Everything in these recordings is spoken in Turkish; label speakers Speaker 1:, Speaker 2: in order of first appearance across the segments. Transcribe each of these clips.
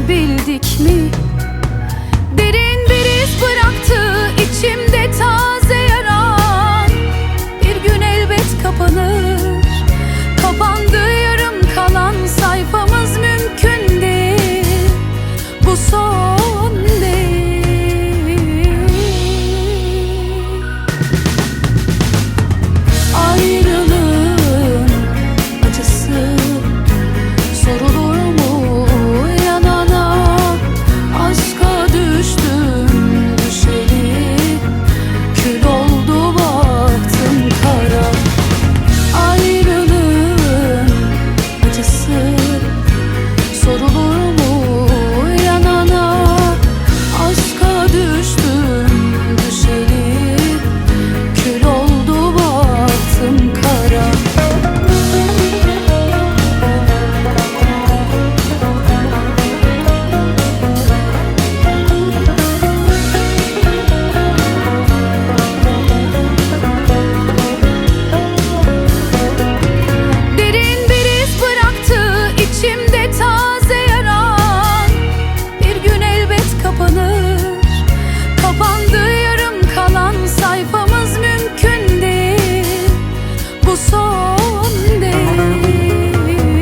Speaker 1: bildik mi? Derin bir iz bıraktı içimde taze yaran. Bir gün elbet kapanır. Kapandı yarım kalan sayfamız, mümkün değil. Bu son değil. Ayrılığın acısı sorulur mu yanana? Aşka düştüm düşeli, kül oldu baktım kara. Ayrılığın acısı sorulur mu yanana? Aşka düştüm düşeli, kül oldu baktım kara. Derin bir iz bıraktı içimde taze yaran. Bir gün elbet kapanır. Kapandı yarım kalan sayfamız, mümkün değil. Bu son değil.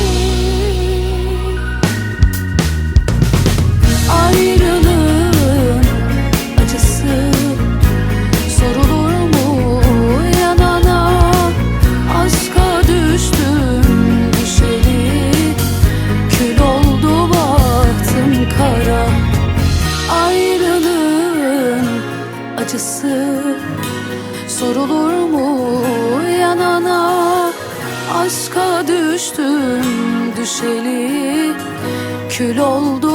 Speaker 1: Ayrılığın acısı sorulur mu yanana? Aşka düştüm düşeli, kül oldu baktım kara. Ayrılığın acısı sorulur mu yanana? Aşka düştüm düşeli, kül oldu